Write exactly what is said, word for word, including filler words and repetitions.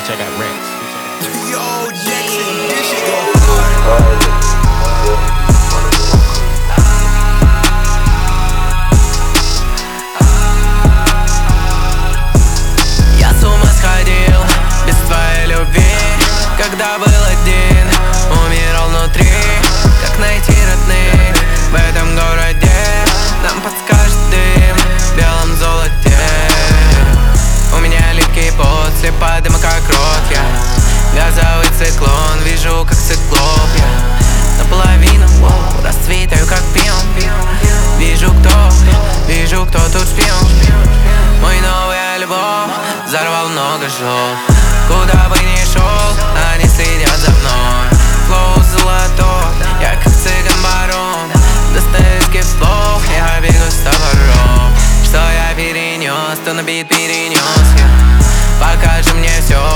Bitch, I got racks. Yo, Jackson, this shit go hard. Я с ума сходил без твоей любви, когда был один, умирал внутри. Как найти родных в этом городе? Нам подскажет дым в белом золоте. У меня липкий пот, слепа дыма как рот. Я газовый циклон, вижу как циклоп. Я наполовину воу, расцветаю как пион. Вижу кто, вижу кто тут шпион. Мой новый альбом взорвал много жёл. Куда бы ни шел, они следят за мной. Флоу золотой, я как цыган-барон. Достоевский слов, я бегу с топором. Что я перенес, то на бит перенес я. Покажи мне все,